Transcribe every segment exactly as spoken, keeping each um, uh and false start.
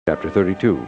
Chapter thirty-two.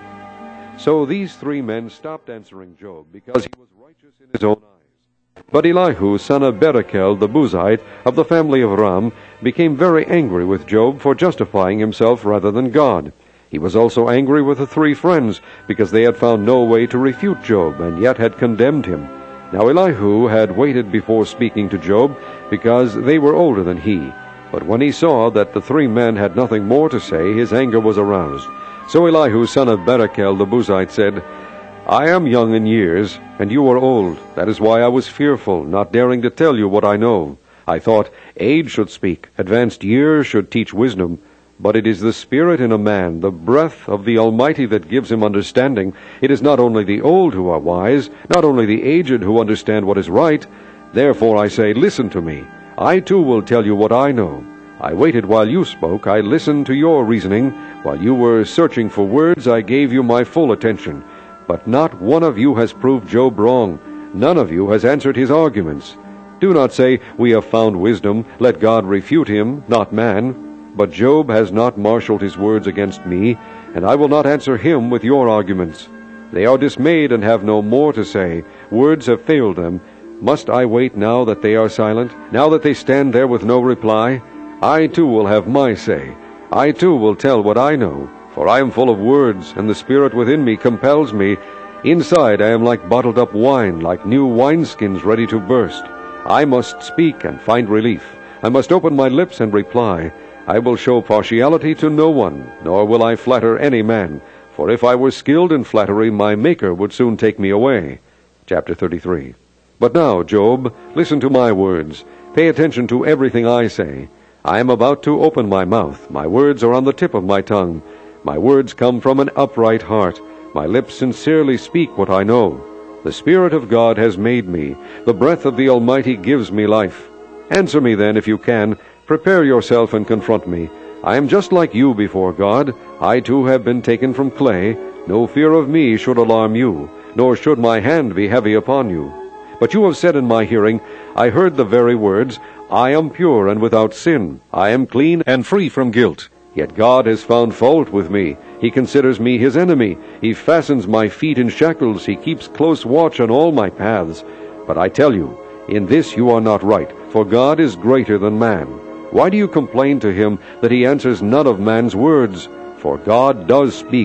So these three men stopped answering Job, because he was righteous in his own eyes. But Elihu, son of Barachel the Buzite, of the family of Ram, became very angry with Job for justifying himself rather than God. He was also angry with the three friends, because they had found no way to refute Job, and yet had condemned him. Now Elihu had waited before speaking to Job, because they were older than he. But when he saw that the three men had nothing more to say, his anger was aroused. So Elihu, son of Barachel the Buzite, said, I am young in years, and you are old. That is why I was fearful, not daring to tell you what I know. I thought, age should speak, advanced years should teach wisdom. But it is the spirit in a man, the breath of the Almighty, that gives him understanding. It is not only the old who are wise, not only the aged who understand what is right. Therefore I say, listen to me. I too will tell you what I know. I waited while you spoke. I listened to your reasoning. While you were searching for words, I gave you my full attention. But not one of you has proved Job wrong. None of you has answered his arguments. Do not say, we have found wisdom. Let God refute him, not man. But Job has not marshaled his words against me, and I will not answer him with your arguments. They are dismayed and have no more to say. Words have failed them. Must I wait now that they are silent, now that they stand there with no reply? I too will have my say. I too will tell what I know, for I am full of words, and the spirit within me compels me. Inside I am like bottled up wine, like new wineskins ready to burst. I must speak and find relief. I must open my lips and reply. I will show partiality to no one, nor will I flatter any man. For if I were skilled in flattery, my Maker would soon take me away. Chapter thirty-three. But now, Job, listen to my words. Pay attention to everything I say. I am about to open my mouth. My words are on the tip of my tongue. My words come from an upright heart. My lips sincerely speak what I know. The Spirit of God has made me. The breath of the Almighty gives me life. Answer me then, if you can. Prepare yourself and confront me. I am just like you before God. I too have been taken from clay. No fear of me should alarm you, nor should my hand be heavy upon you. But you have said in my hearing, I heard the very words, I am pure and without sin. I am clean and free from guilt. Yet God has found fault with me. He considers me his enemy. He fastens my feet in shackles. He keeps close watch on all my paths. But I tell you, in this you are not right, for God is greater than man. Why do you complain to him that he answers none of man's words? For God does speak,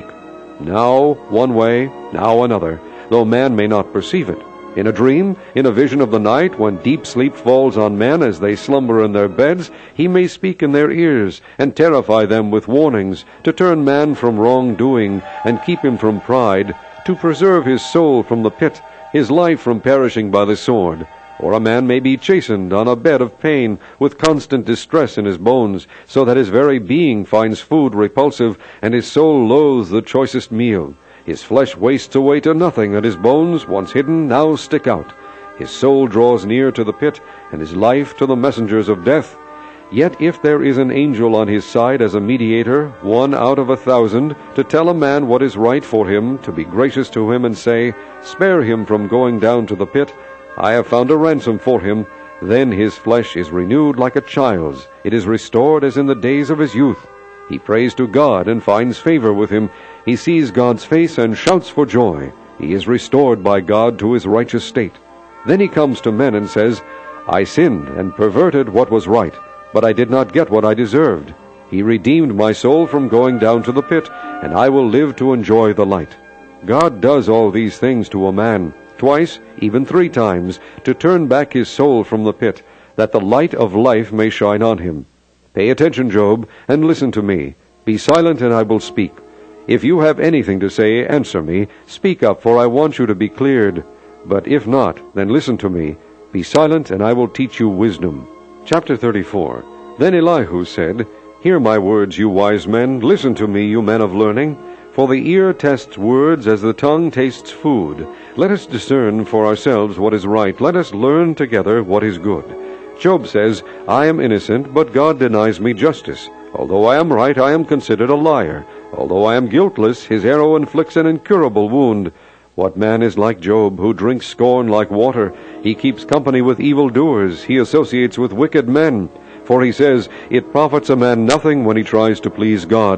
now one way, now another, though man may not perceive it. In a dream, in a vision of the night, when deep sleep falls on men as they slumber in their beds, he may speak in their ears, and terrify them with warnings, to turn man from wrongdoing, and keep him from pride, to preserve his soul from the pit, his life from perishing by the sword. Or a man may be chastened on a bed of pain, with constant distress in his bones, so that his very being finds food repulsive, and his soul loathes the choicest meal. His flesh wastes away to nothing, and his bones, once hidden, now stick out. His soul draws near to the pit, and his life to the messengers of death. Yet if there is an angel on his side as a mediator, one out of a thousand, to tell a man what is right for him, to be gracious to him and say, spare him from going down to the pit, I have found a ransom for him, then his flesh is renewed like a child's. It is restored as in the days of his youth. He prays to God and finds favor with him. He sees God's face and shouts for joy. He is restored by God to his righteous state. Then he comes to men and says, I sinned and perverted what was right, but I did not get what I deserved. He redeemed my soul from going down to the pit, and I will live to enjoy the light. God does all these things to a man, twice, even three times, to turn back his soul from the pit, that the light of life may shine on him. Pay attention, Job, and listen to me. Be silent, and I will speak. If you have anything to say, answer me. Speak up, for I want you to be cleared. But if not, then listen to me. Be silent, and I will teach you wisdom. Chapter thirty-four. Then Elihu said, Hear my words, you wise men. Listen to me, you men of learning. For the ear tests words as the tongue tastes food. Let us discern for ourselves what is right. Let us learn together what is good. Job says, I am innocent, but God denies me justice. Although I am right, I am considered a liar. Although I am guiltless, his arrow inflicts an incurable wound. What man is like Job, who drinks scorn like water? He keeps company with evildoers. He associates with wicked men. For he says, It profits a man nothing when he tries to please God.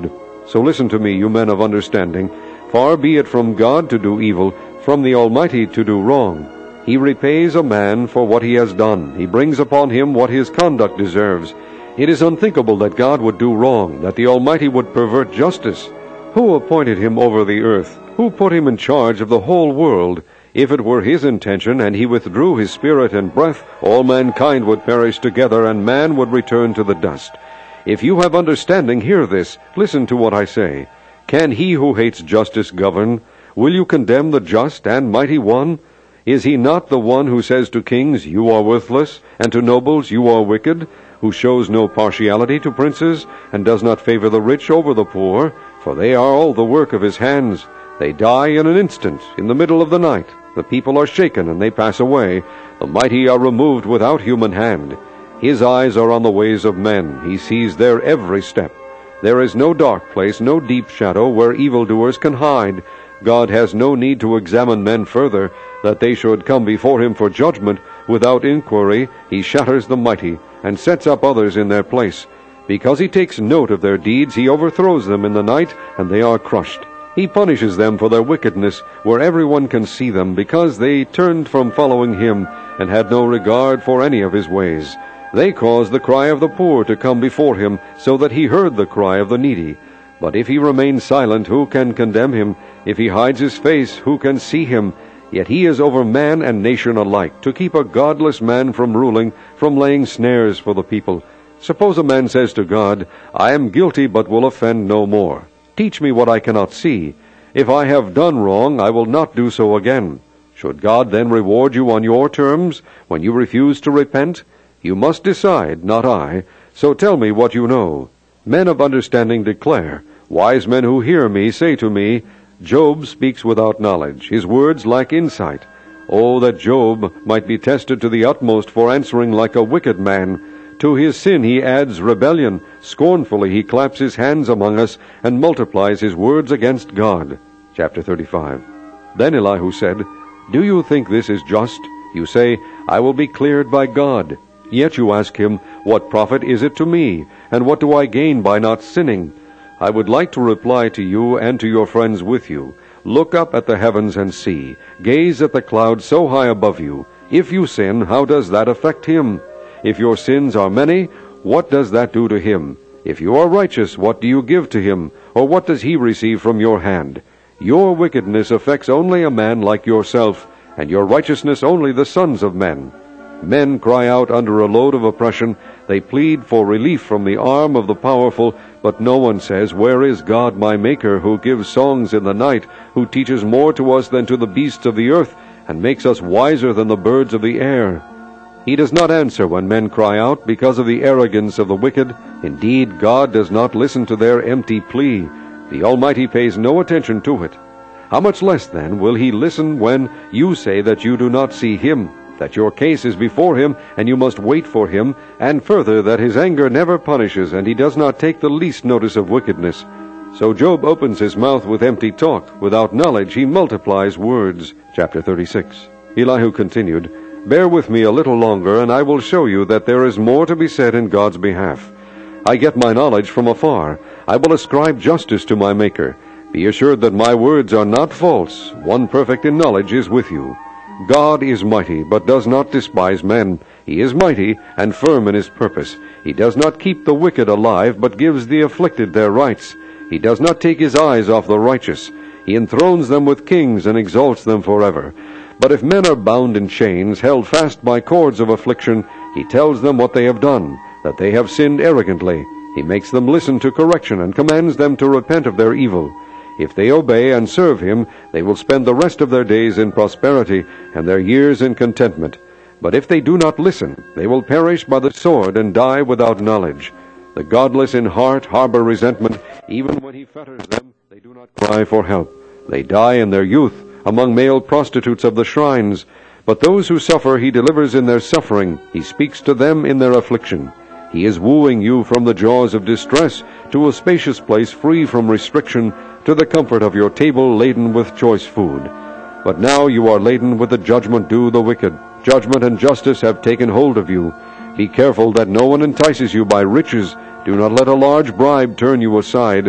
So listen to me, you men of understanding. Far be it from God to do evil, from the Almighty to do wrong. He repays a man for what he has done. He brings upon him what his conduct deserves. It is unthinkable that God would do wrong, that the Almighty would pervert justice. Who appointed him over the earth? Who put him in charge of the whole world? If it were his intention, and he withdrew his spirit and breath, all mankind would perish together, and man would return to the dust. If you have understanding, hear this. Listen to what I say. Can he who hates justice govern? Will you condemn the just and mighty one? Is he not the one who says to kings, you are worthless, and to nobles, you are wicked, who shows no partiality to princes, and does not favor the rich over the poor? For they are all the work of his hands. They die in an instant, in the middle of the night. The people are shaken, and they pass away. The mighty are removed without human hand. His eyes are on the ways of men. He sees their every step. There is no dark place, no deep shadow, where evildoers can hide. God has no need to examine men further, that they should come before him for judgment. Without inquiry he shatters the mighty, and sets up others in their place. Because he takes note of their deeds, he overthrows them in the night, and they are crushed. He punishes them for their wickedness, where everyone can see them, because they turned from following him, and had no regard for any of his ways. They caused the cry of the poor to come before him, so that he heard the cry of the needy. But if he remains silent, who can condemn him? If he hides his face, who can see him? Yet he is over man and nation alike, to keep a godless man from ruling, from laying snares for the people. Suppose a man says to God, I am guilty, but will offend no more. Teach me what I cannot see. If I have done wrong, I will not do so again. Should God then reward you on your terms, when you refuse to repent? You must decide, not I. So tell me what you know. Men of understanding declare. Wise men who hear me say to me, Job speaks without knowledge. His words lack insight. Oh, that Job might be tested to the utmost for answering like a wicked man. To his sin he adds rebellion. Scornfully he claps his hands among us, and multiplies his words against God. Chapter thirty-five. Then Elihu said, Do you think this is just? You say, I will be cleared by God. Yet you ask him, What profit is it to me? And what do I gain by not sinning? I would like to reply to you and to your friends with you. Look up at the heavens and see. Gaze at the clouds so high above you. If you sin, how does that affect him? If your sins are many, what does that do to him? If you are righteous, what do you give to him? Or what does he receive from your hand? Your wickedness affects only a man like yourself, and your righteousness only the sons of men. Men cry out under a load of oppression. They plead for relief from the arm of the powerful, but no one says, Where is God my Maker, who gives songs in the night, who teaches more to us than to the beasts of the earth, and makes us wiser than the birds of the air? He does not answer when men cry out because of the arrogance of the wicked. Indeed, God does not listen to their empty plea. The Almighty pays no attention to it. How much less, then, will he listen when you say that you do not see him, that your case is before him, and you must wait for him, and further, that his anger never punishes, and he does not take the least notice of wickedness. So Job opens his mouth with empty talk. Without knowledge he multiplies words. Chapter thirty-six. Elihu continued, Bear with me a little longer, and I will show you that there is more to be said in God's behalf. I get my knowledge from afar. I will ascribe justice to my Maker. Be assured that my words are not false. One perfect in knowledge is with you. God is mighty, but does not despise men. He is mighty and firm in his purpose. He does not keep the wicked alive, but gives the afflicted their rights. He does not take his eyes off the righteous. He enthrones them with kings and exalts them forever. But if men are bound in chains, held fast by cords of affliction, he tells them what they have done, that they have sinned arrogantly. He makes them listen to correction and commands them to repent of their evil. If they obey and serve him, they will spend the rest of their days in prosperity and their years in contentment. But if they do not listen, they will perish by the sword and die without knowledge. The godless in heart harbor resentment. Even when he fetters them, they do not cry for help. They die in their youth among male prostitutes of the shrines. But those who suffer he delivers in their suffering. He speaks to them in their affliction. He is wooing you from the jaws of distress to a spacious place free from restriction, to the comfort of your table laden with choice food. But now you are laden with the judgment due the wicked. Judgment and justice have taken hold of you. Be careful that no one entices you by riches. Do not let a large bribe turn you aside.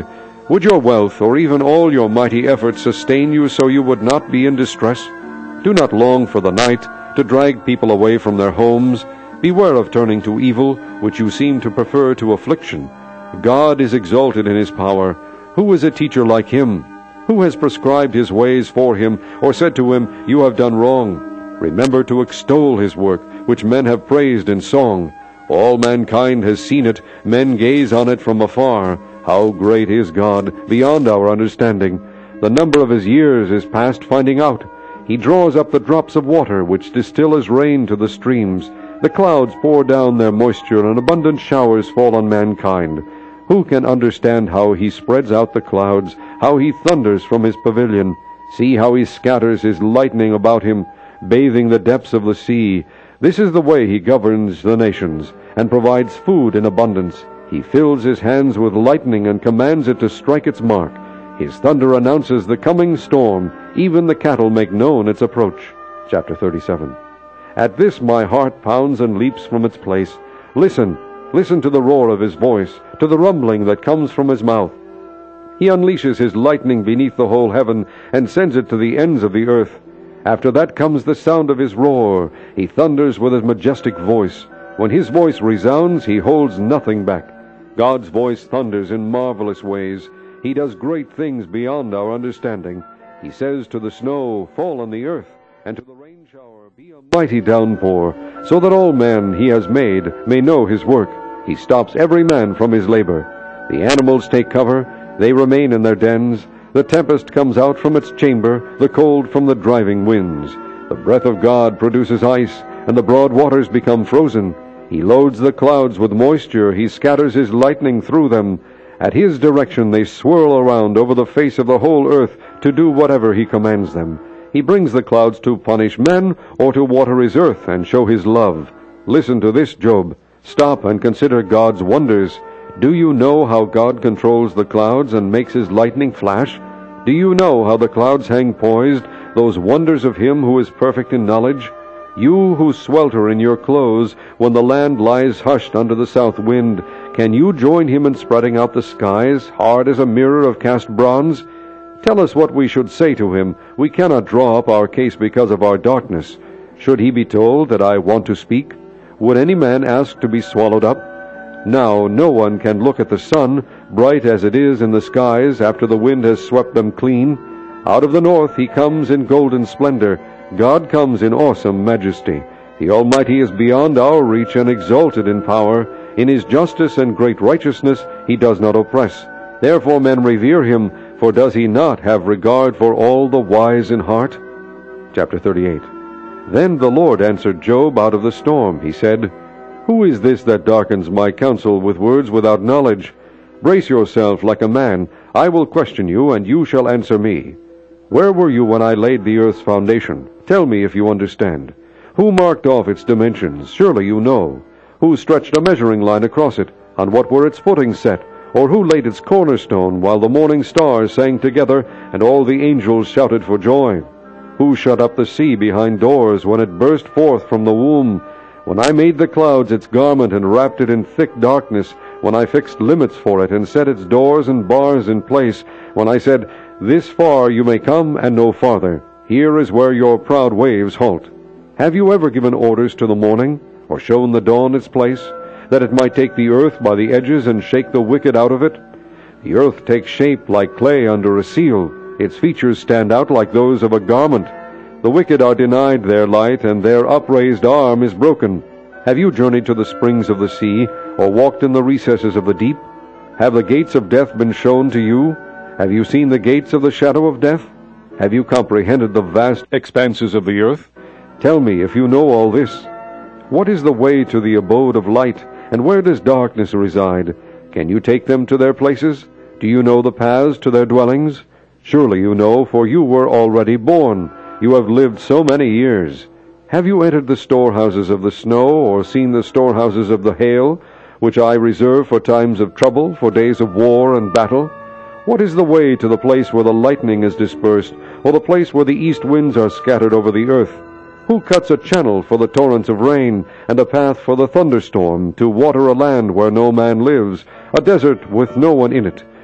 Would your wealth or even all your mighty efforts sustain you so you would not be in distress? Do not long for the night to drag people away from their homes. Beware of turning to evil, which you seem to prefer to affliction. God is exalted in his power. Who is a teacher like him? Who has prescribed his ways for him, or said to him, You have done wrong? Remember to extol his work, which men have praised in song. All mankind has seen it, men gaze on it from afar. How great is God, beyond our understanding! The number of his years is past finding out. He draws up the drops of water, which distill as rain to the streams. The clouds pour down their moisture, and abundant showers fall on mankind. Who can understand how he spreads out the clouds, how he thunders from his pavilion? See how he scatters his lightning about him, bathing the depths of the sea. This is the way he governs the nations, and provides food in abundance. He fills his hands with lightning and commands it to strike its mark. His thunder announces the coming storm. Even the cattle make known its approach. Chapter thirty-seven. At this my heart pounds and leaps from its place. Listen, listen to the roar of his voice, to the rumbling that comes from his mouth. He unleashes his lightning beneath the whole heaven, and sends it to the ends of the earth. After that comes the sound of his roar. He thunders with his majestic voice. When his voice resounds, he holds nothing back. God's voice thunders in marvelous ways. He does great things beyond our understanding. He says to the snow, Fall on the earth, and to the rain shower, Be a mighty downpour, so that all men he has made may know his work. He stops every man from his labor. The animals take cover, they remain in their dens. The tempest comes out from its chamber, the cold from the driving winds. The breath of God produces ice, and the broad waters become frozen. He loads the clouds with moisture, he scatters his lightning through them. At his direction they swirl around over the face of the whole earth to do whatever he commands them. He brings the clouds to punish men or to water his earth and show his love. Listen to this, Job. Stop and consider God's wonders. Do you know how God controls the clouds and makes his lightning flash? Do you know how the clouds hang poised, those wonders of him who is perfect in knowledge? You who swelter in your clothes when the land lies hushed under the south wind, can you join him in spreading out the skies, hard as a mirror of cast bronze? Tell us what we should say to him. We cannot draw up our case because of our darkness. Should he be told that I want to speak? Would any man ask to be swallowed up? Now no one can look at the sun, bright as it is in the skies after the wind has swept them clean. Out of the north he comes in golden splendor. God comes in awesome majesty. The Almighty is beyond our reach and exalted in power. In his justice and great righteousness he does not oppress. Therefore men revere him, for does he not have regard for all the wise in heart? Chapter thirty-eight. Then the Lord answered Job out of the storm. He said, Who is this that darkens my counsel with words without knowledge? Brace yourself like a man. I will question you, and you shall answer me. Where were you when I laid the earth's foundation? Tell me if you understand. Who marked off its dimensions? Surely you know. Who stretched a measuring line across it? On what were its footings set? Or who laid its cornerstone while the morning stars sang together and all the angels shouted for joy? Who shut up the sea behind doors when it burst forth from the womb? When I made the clouds its garment and wrapped it in thick darkness, when I fixed limits for it and set its doors and bars in place, when I said, This far you may come and no farther. Here is where your proud waves halt. Have you ever given orders to the morning, or shown the dawn its place, that it might take the earth by the edges and shake the wicked out of it? The earth takes shape like clay under a seal. Its features stand out like those of a garment. The wicked are denied their light, and their upraised arm is broken. Have you journeyed to the springs of the sea, or walked in the recesses of the deep? Have the gates of death been shown to you? Have you seen the gates of the shadow of death? Have you comprehended the vast expanses of the earth? Tell me if you know all this. What is the way to the abode of light, and where does darkness reside? Can you take them to their places? Do you know the paths to their dwellings? Surely you know, for you were already born. You have lived so many years. Have you entered the storehouses of the snow, or seen the storehouses of the hail, which I reserve for times of trouble, for days of war and battle? What is the way to the place where the lightning is dispersed, or the place where the east winds are scattered over the earth? Who cuts a channel for the torrents of rain, and a path for the thunderstorm, to water a land where no man lives, a desert with no one in it,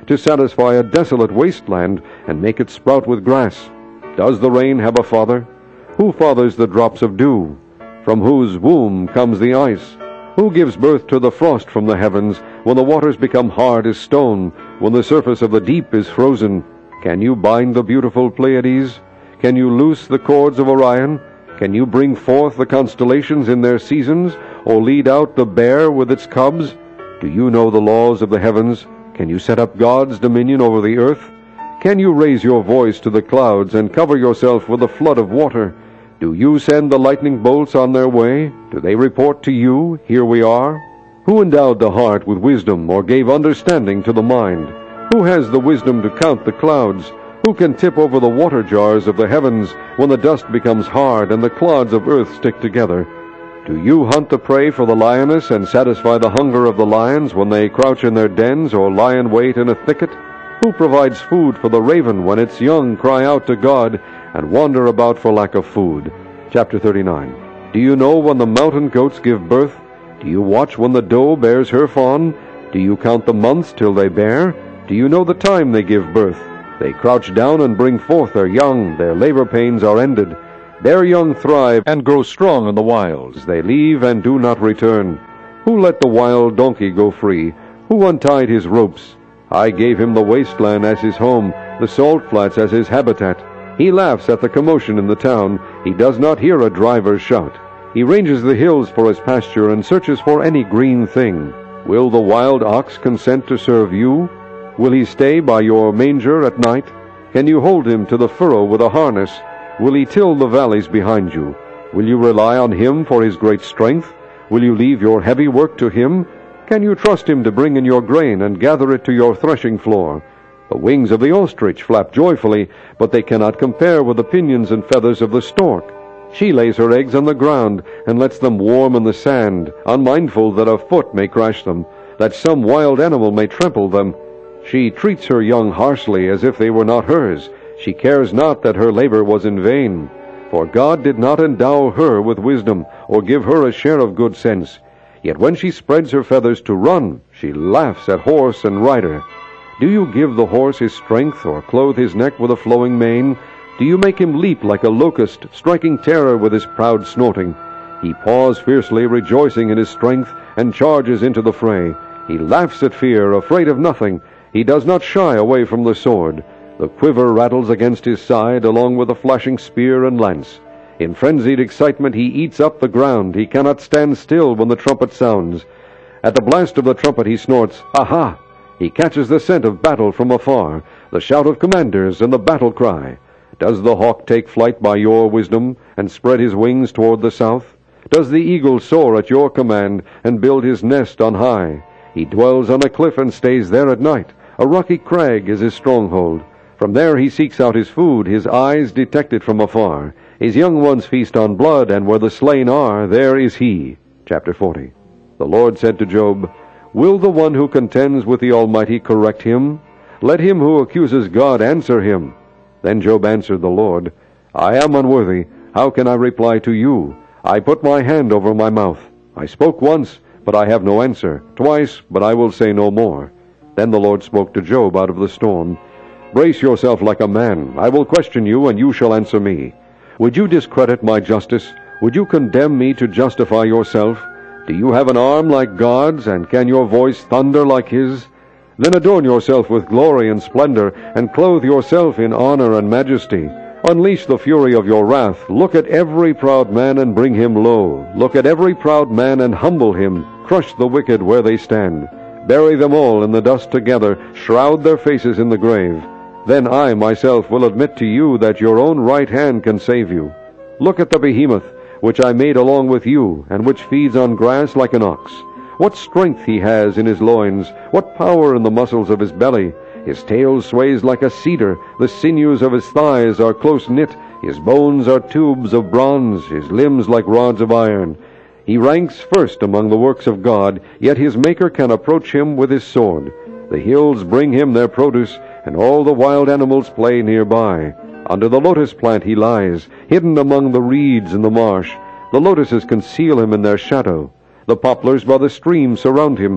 to satisfy a desolate wasteland and make it sprout with grass? Does the rain have a father? Who fathers the drops of dew? From whose womb comes the ice? Who gives birth to the frost from the heavens, when the waters become hard as stone, when the surface of the deep is frozen? Can you bind the beautiful Pleiades? Can you loose the cords of Orion? Can you bring forth the constellations in their seasons, or lead out the bear with its cubs? Do you know the laws of the heavens? Can you set up God's dominion over the earth? Can you raise your voice to the clouds and cover yourself with a flood of water? Do you send the lightning bolts on their way? Do they report to you, "Here we are"? Who endowed the heart with wisdom, or gave understanding to the mind? Who has the wisdom to count the clouds? Who can tip over the water jars of the heavens when the dust becomes hard and the clods of earth stick together? Do you hunt the prey for the lioness and satisfy the hunger of the lions when they crouch in their dens or lie in wait in a thicket? Who provides food for the raven when its young cry out to God and wander about for lack of food? Chapter thirty-nine. Do you know when the mountain goats give birth? Do you watch when the doe bears her fawn? Do you count the months till they bear? Do you know the time they give birth? They crouch down and bring forth their young. Their labor pains are ended. Their young thrive and grow strong in the wilds. They leave and do not return. Who let the wild donkey go free? Who untied his ropes? I gave him the wasteland as his home, the salt flats as his habitat. He laughs at the commotion in the town. He does not hear a driver's shout. He ranges the hills for his pasture and searches for any green thing. Will the wild ox consent to serve you? Will he stay by your manger at night? Can you hold him to the furrow with a harness? Will he till the valleys behind you? Will you rely on him for his great strength? Will you leave your heavy work to him? Can you trust him to bring in your grain and gather it to your threshing floor? The wings of the ostrich flap joyfully, but they cannot compare with the pinions and feathers of the stork. She lays her eggs on the ground and lets them warm in the sand, unmindful that a foot may crash them, that some wild animal may trample them. She treats her young harshly as if they were not hers. She cares not that her labor was in vain. For God did not endow her with wisdom, or give her a share of good sense. Yet when she spreads her feathers to run, she laughs at horse and rider. Do you give the horse his strength, or clothe his neck with a flowing mane? Do you make him leap like a locust, striking terror with his proud snorting? He paws fiercely, rejoicing in his strength, and charges into the fray. He laughs at fear, afraid of nothing. He does not shy away from the sword. The quiver rattles against his side, along with the flashing spear and lance. In frenzied excitement he eats up the ground. He cannot stand still when the trumpet sounds. At the blast of the trumpet he snorts, "Aha!" He catches the scent of battle from afar, the shout of commanders and the battle cry. Does the hawk take flight by your wisdom, and spread his wings toward the south? Does the eagle soar at your command, and build his nest on high? He dwells on a cliff and stays there at night. A rocky crag is his stronghold. From there he seeks out his food. His eyes detect it from afar. His young ones feast on blood, and where the slain are, there is he. Chapter forty. The Lord said to Job, Will the one who contends with the Almighty correct him? Let him who accuses God answer him. Then Job answered the Lord, I am unworthy. How can I reply to you? I put my hand over my mouth. I spoke once, but I have no answer. Twice, but I will say no more. Then the Lord spoke to Job out of the storm. Brace yourself like a man. I will question you, and you shall answer me. Would you discredit my justice? Would you condemn me to justify yourself? Do you have an arm like God's, and can your voice thunder like his? Then adorn yourself with glory and splendor, and clothe yourself in honor and majesty. Unleash the fury of your wrath. Look at every proud man and bring him low. Look at every proud man and humble him. Crush the wicked where they stand. Bury them all in the dust together. Shroud their faces in the grave. Then I myself will admit to you that your own right hand can save you. Look at the behemoth, which I made along with you, and which feeds on grass like an ox. What strength he has in his loins, what power in the muscles of his belly. His tail sways like a cedar, the sinews of his thighs are close knit, his bones are tubes of bronze, his limbs like rods of iron. He ranks first among the works of God, yet his Maker can approach him with his sword. The hills bring him their produce, and all the wild animals play nearby. Under the lotus plant he lies, hidden among the reeds in the marsh. The lotuses conceal him in their shadow. The poplars by the stream surround him.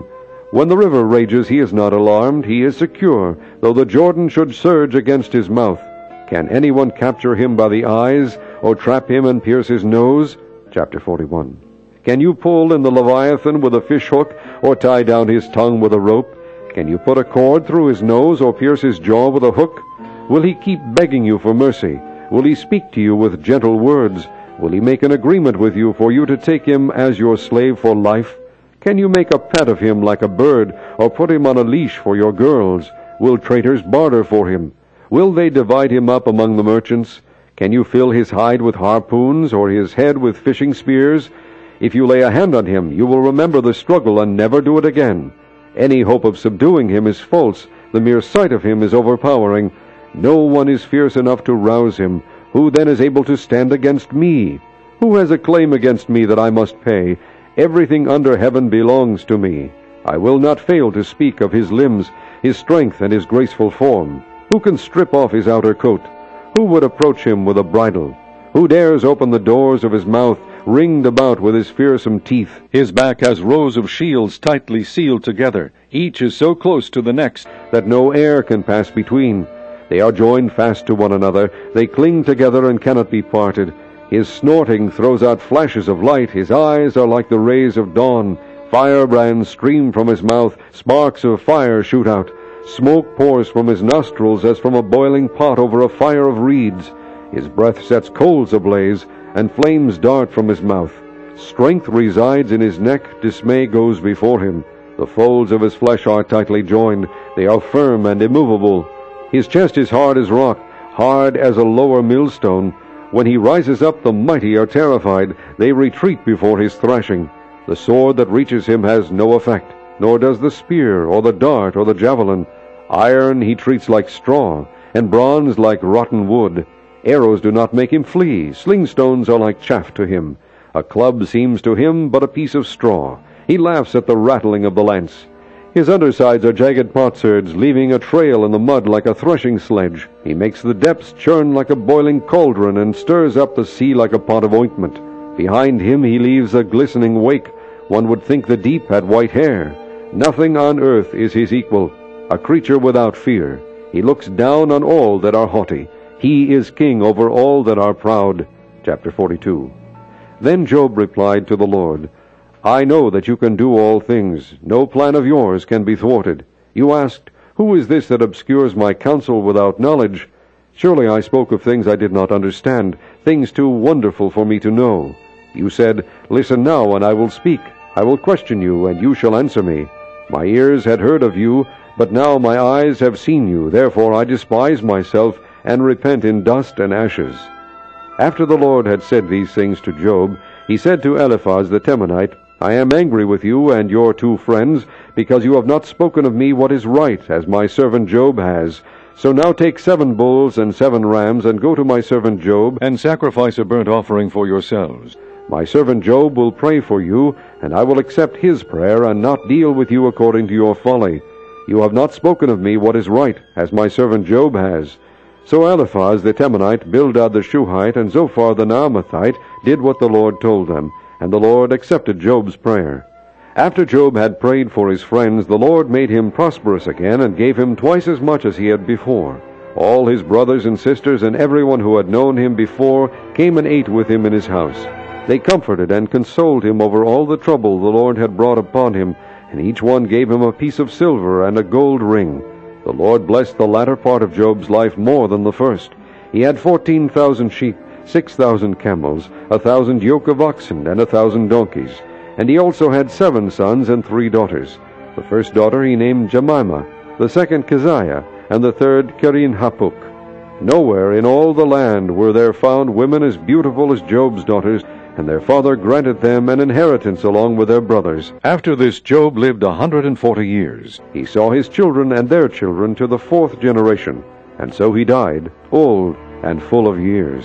When the river rages, he is not alarmed, he is secure, though the Jordan should surge against his mouth. Can anyone capture him by the eyes, or trap him and pierce his nose? Chapter forty-one. Can you pull in the Leviathan with a fish hook, or tie down his tongue with a rope? Can you put a cord through his nose, or pierce his jaw with a hook? Will he keep begging you for mercy? Will he speak to you with gentle words? Will he make an agreement with you for you to take him as your slave for life? Can you make a pet of him like a bird, or put him on a leash for your girls? Will traitors barter for him? Will they divide him up among the merchants? Can you fill his hide with harpoons, or his head with fishing spears? If you lay a hand on him, you will remember the struggle and never do it again. Any hope of subduing him is false. The mere sight of him is overpowering. No one is fierce enough to rouse him. Who then is able to stand against me? Who has a claim against me that I must pay? Everything under heaven belongs to me. I will not fail to speak of his limbs, his strength, and his graceful form. Who can strip off his outer coat? Who would approach him with a bridle? Who dares open the doors of his mouth, ringed about with his fearsome teeth? His back has rows of shields tightly sealed together. Each is so close to the next that no air can pass between. They are joined fast to one another. They cling together and cannot be parted. His snorting throws out flashes of light. His eyes are like the rays of dawn. Firebrands stream from his mouth. Sparks of fire shoot out. Smoke pours from his nostrils as from a boiling pot over a fire of reeds. His breath sets coals ablaze, and flames dart from his mouth. Strength resides in his neck. Dismay goes before him. The folds of his flesh are tightly joined. They are firm and immovable. His chest is hard as rock, hard as a lower millstone. When he rises up, the mighty are terrified. They retreat before his thrashing. The sword that reaches him has no effect, nor does the spear, or the dart, or the javelin. Iron he treats like straw, and bronze like rotten wood. Arrows do not make him flee. Slingstones are like chaff to him. A club seems to him but a piece of straw. He laughs at the rattling of the lance. His undersides are jagged potsherds, leaving a trail in the mud like a threshing sledge. He makes the depths churn like a boiling cauldron, and stirs up the sea like a pot of ointment. Behind him he leaves a glistening wake. One would think the deep had white hair. Nothing on earth is his equal, a creature without fear. He looks down on all that are haughty. He is king over all that are proud. Chapter forty-two. Then Job replied to the Lord, I know that you can do all things. No plan of yours can be thwarted. You asked, Who is this that obscures my counsel without knowledge? Surely I spoke of things I did not understand, things too wonderful for me to know. You said, Listen now, and I will speak. I will question you, and you shall answer me. My ears had heard of you, but now my eyes have seen you. Therefore I despise myself, and repent in dust and ashes. After the Lord had said these things to Job, he said to Eliphaz the Temanite, I am angry with you and your two friends, because you have not spoken of me what is right, as my servant Job has. So now take seven bulls and seven rams, and go to my servant Job, and sacrifice a burnt offering for yourselves. My servant Job will pray for you, and I will accept his prayer, and not deal with you according to your folly. You have not spoken of me what is right, as my servant Job has. So Eliphaz the Temanite, Bildad the Shuhite, and Zophar the Naamathite did what the Lord told them, and the Lord accepted Job's prayer. After Job had prayed for his friends, the Lord made him prosperous again, and gave him twice as much as he had before. All his brothers and sisters and everyone who had known him before came and ate with him in his house. They comforted and consoled him over all the trouble the Lord had brought upon him, and each one gave him a piece of silver and a gold ring. The Lord blessed the latter part of Job's life more than the first. He had fourteen thousand sheep, six thousand camels, a thousand yoke of oxen, and a thousand donkeys. And he also had seven sons and three daughters. The first daughter he named Jemimah, the second Keziah, and the third Kerin-Hapuk. Nowhere in all the land were there found women as beautiful as Job's daughters, and their father granted them an inheritance along with their brothers. After this Job lived a hundred and forty years. He saw his children and their children to the fourth generation, and so he died, old and full of years.